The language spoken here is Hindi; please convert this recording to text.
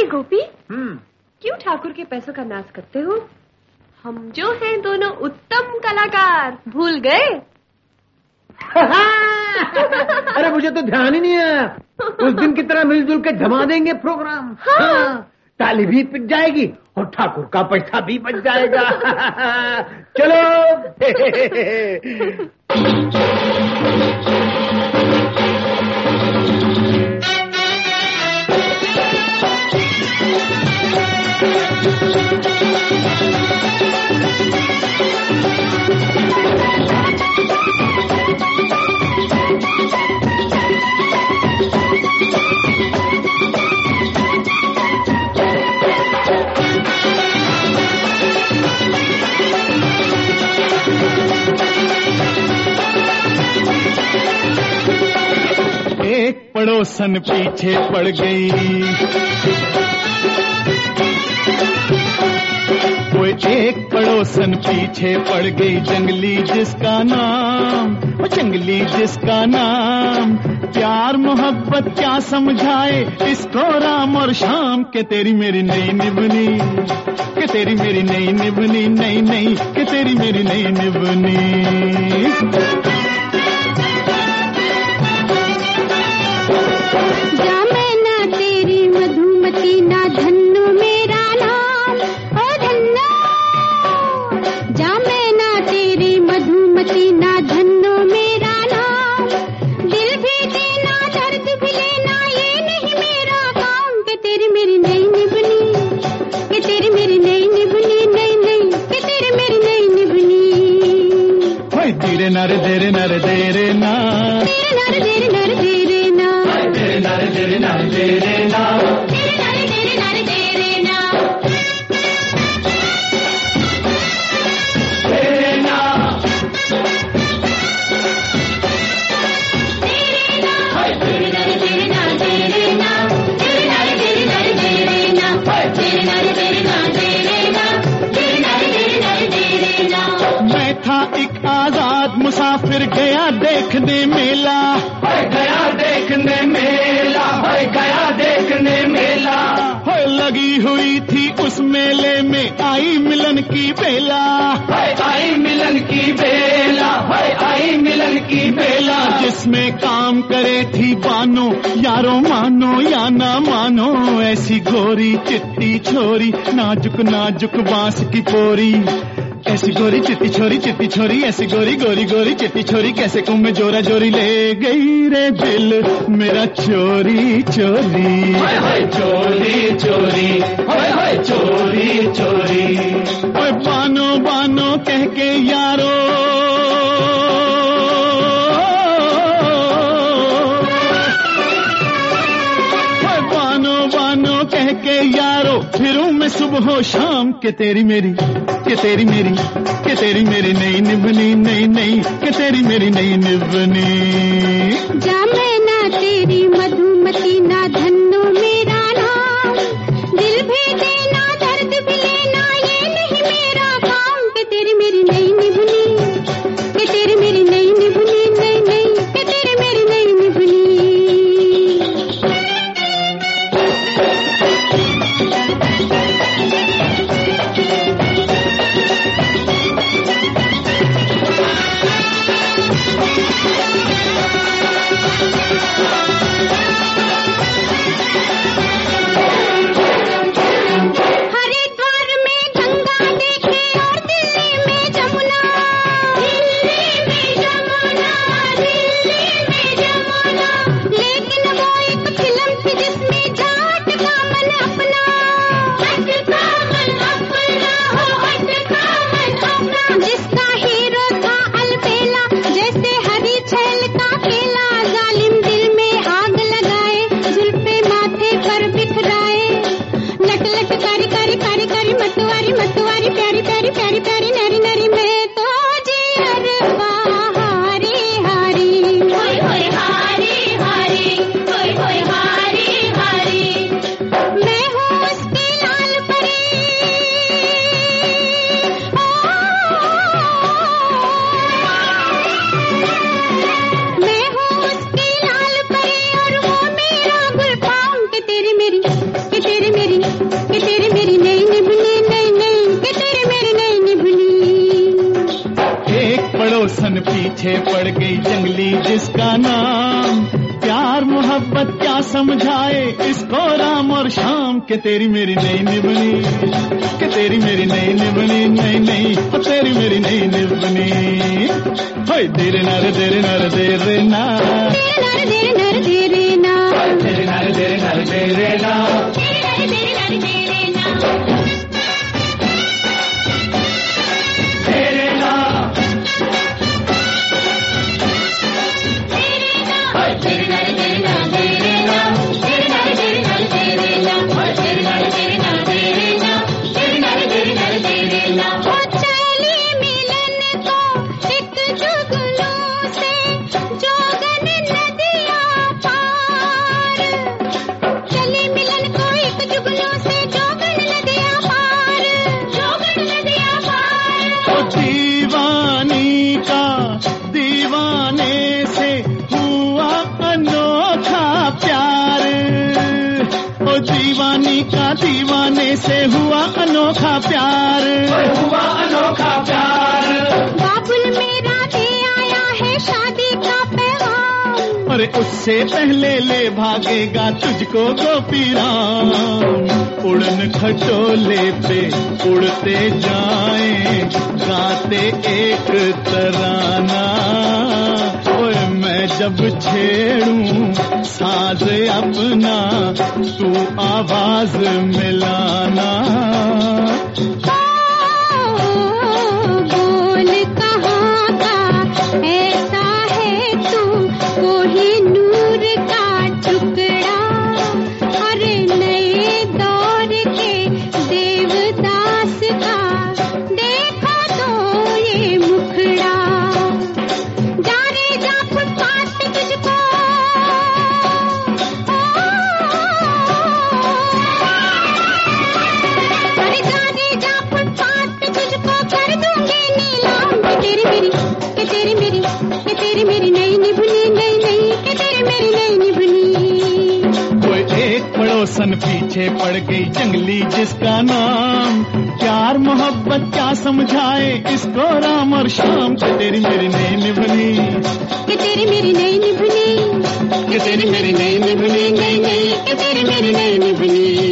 गोपी, क्यों ठाकुर के पैसों का नाश करते हो? हम जो हैं दोनों उत्तम कलाकार, भूल गए? अरे मुझे तो ध्यान ही नहीं है। उस दिन की तरह मिलजुल के जमा देंगे प्रोग्राम। हाँ। ताली भी पिट जाएगी और ठाकुर का पैसा भी बच जाएगा। चलो। एक पड़ोसन पीछे पड़ गई, कोई एक पड़ोसन पीछे पड़ गई, जंगली जिसका नाम, जंगली जिसका नाम। प्यार मोहब्बत क्या समझाए इसको राम और शाम, के तेरी मेरी नई निभनी, के तेरी मेरी नई निभनी, नई नई के तेरी मेरी नई निभनी। नर देरे नर देरे ना, नर देरे नर देरे ना, नर देरे नर देरे ना, नर देरे नर देरे ना, देरे ना, देरे नर देरे ना, देरे ना, देरे नर देरे नर देरे ना, देरे नर देरे ना, देरे ना, देरे नर देरे नर देरे ना। मैं था एक आजाद मुसाफिर, गया देखने मेला, गया देखने मेला, गया देखने मेला। लगी हुई थी उस मेले में आई मिलन की बेला, आई मिलन की बेला, आई मिलन की बेला। जिसमें काम करे थी बानो, यारो मानो या ना मानो, ऐसी गोरी चिट्टी छोरी, नाजुक नाजुक बांस की पोरी। ऐसी गोरी चिट्टी छोरी, ऐसी गोरी गोरी गोरी चिट्टी छोरी, कैसे कुम में जोरा जोरी ले गई रे दिल मेरा चोरी चोरी, हाय हाय चोरी चोरी, हाय हाय चोरी चोरी। ओए बानो बानो कह के यारो, बानो बानो कह के यारो, फिरूं मैं सुबह शाम, के तेरी मेरी, के तेरी मेरी, के तेरी मेरी नई निभनी, नई नई के तेरी मेरी नई निभनी। जा मैं ना तेरी मधुमती, ना धन्नो मेरा नाम, दिल भी देना दर्द भी लेना, ये नहीं मेरा काम, के तेरी मेरी नई निभनी, के तेरी मेरी नई निभनी, नई नई के तेरी मेरी नई निभनी। पड़ोसन पीछे पड़ गई जंगली जिसका नाम प्यार मोहब्बत क्या समझाए इसको राम और शाम के तेरी मेरी नई निभनी के तेरी मेरी नई निभनी नई नई तेरी मेरी नई निभनी होय तेरे नर तेरे नर तेरे ना तेरे नर तेरे ना तेरे नर तेरे नर तेरे ना तेरे नर तेरे ना दीवाने से हुआ अनोखा प्यार हुआ अनोखा प्यार बाबुल मेरा दे आया है शादी का पैगाम अरे उससे पहले ले भागेगा तुझको गोपी राम उड़न खटोले पे उड़ते जाएं गाते एक तराना ओए मैं जब छेड़ूं साज अपना तू आवाज मिलाना बोल कहाँ का ऐसा है तू कोई नूर का टुकड़ा अरे नए दौर के देवदास का देखा तो ये मुखड़ा जा रे जा फुटपाथ पे तुझको पड़ोसन पीछे पड़ गई जंगली जिसका नाम प्यार मोहब्बत क्या समझाए इसको राम और शाम के तेरी मेरी नई निभनी के तेरी मेरी नई निभनी के तेरी मेरी नई निभनी नई नई के तेरी मेरी नई निभनी